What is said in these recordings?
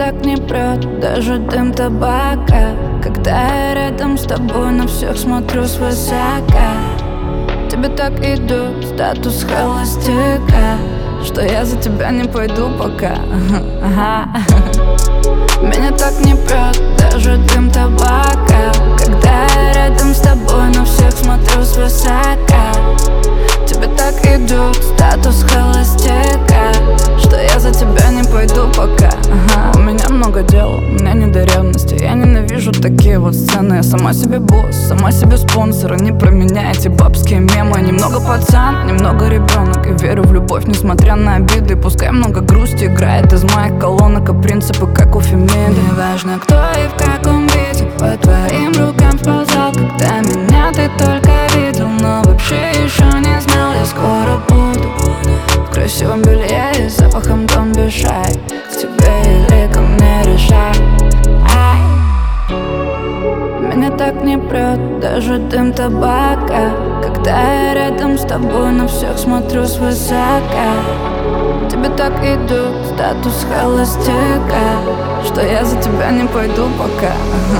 так не прет даже дым табака, когда я рядом с тобой на всех смотрю свысока. Тебе так идет статус холостяка, что я за тебя не пойду пока. Меня так не прет даже дым табака, когда я рядом с тобой на всех смотрю свысока. Тебе так идет статус холостяка, что я за тебя не пойду пока. У меня много дел, у меня не до ревности. Я ненавижу такие вот сцены. Я сама себе босс, сама себе спонсор. Не про меня эти бабские мемы. Немного пацан, немного ребенок. И верю в любовь, несмотря на обиды. Пускай много грусти играет из моих колонок, а принципы как у Фемиды. Не важно кто и в каком виде по твоим рукам сползал, когда меня ты только видел, но вообще еще не знал. Я скоро буду в красивом белье и запахом Don't be shy. К тебе или ко мне решай. Меня так не прет даже дым табака, когда я рядом с тобой на всех смотрю свысока. Тебе так идет статус холостяка, что я за тебя не пойду пока.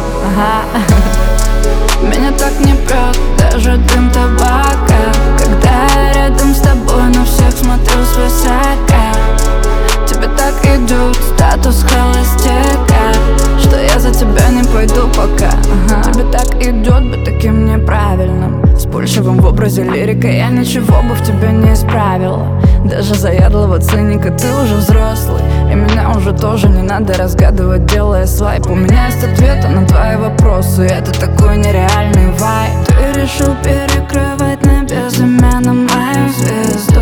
Меня так не прет даже дым табака, когда я рядом с тобой на всех смотрю свысока. Тебе так идет статус холостяка, что я за тебя не пойду пока. Тебе так идет быть таким неправильным, вспыльчивым в образе лирика. Я ничего бы в тебе не исправила. Даже заядлого циника ты уже взрослый, и меня уже тоже не надо разгадывать, делая свайп. У меня есть ответы на твои вопросы, это такой нереальный вайб. Ты решил перекрывать на безымянном мою звезду,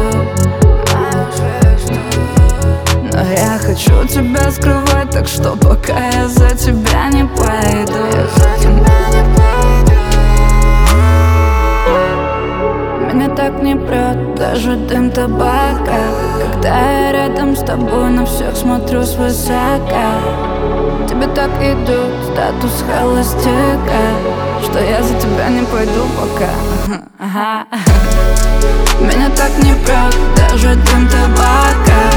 но я хочу тебя скрывать, так что пока я за тебя не пойду. Меня так не прет даже дым табака, когда я рядом с тобой на всех смотрю свысока. Тебе так идет статус холостяка, что я за тебя не пойду пока. Меня так не прет даже дым табака,